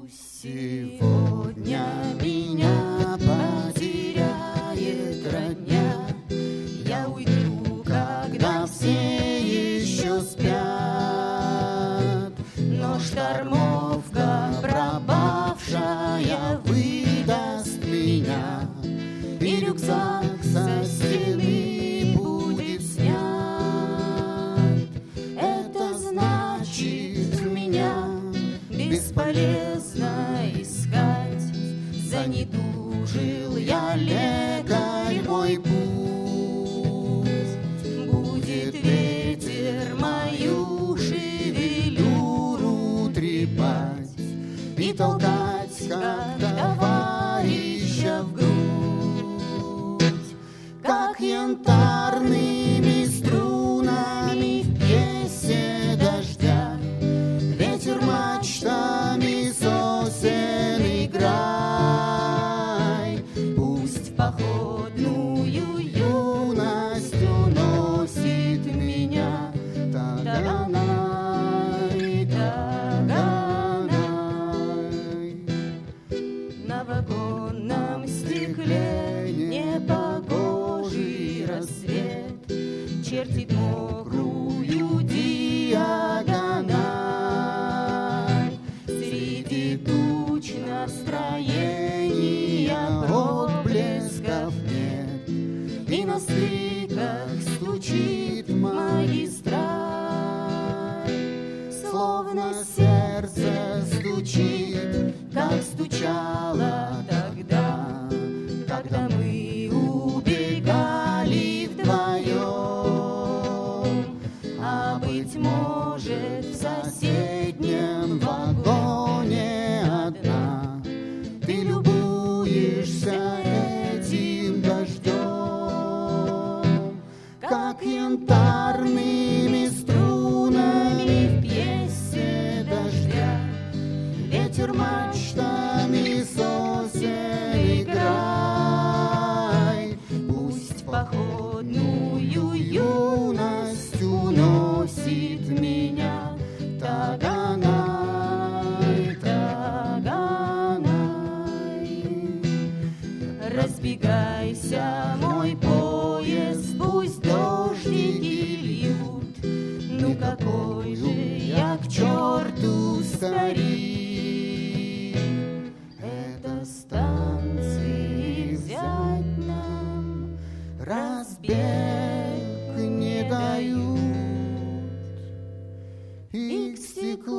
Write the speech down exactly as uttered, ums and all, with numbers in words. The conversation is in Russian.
Сегодня меня потеряет родня, я уйду, когда все еще спят, но штормовка пропавшая выдаст меня, и рюкзак со стены будет снят. Это значит, меня бесполезно искать, занедужил я, лекарь мой путь. Будет ветер мою шевелюру трепать и толкать, как товарища в грудь, как янтарными струнами в пьесе дождя. Ветер мачтами сосен играй, пусть в походную юность уносит меня. Таганай, Таганай. На вагонном стекле непогожий рассвет чертит мокрую диагональ. Среди туч настроения отблесков нет, и на стыках стучит магистраль, словно сердце стучит, как стучало тогда, когда мы убегали вдвоем. А быть может, в соседнем вагоне одна ты любуешься этим дождем, как янтарными струнами в пьесе дождя. Ветер мачтами сосен играй, пусть в походную юность уносит меня. Таганай, Таганай. Разбегайся, мой поезд, пусть дождики льют. Ну какой же я к черту старик, это станции взять нам разбег не дают, и к стеклу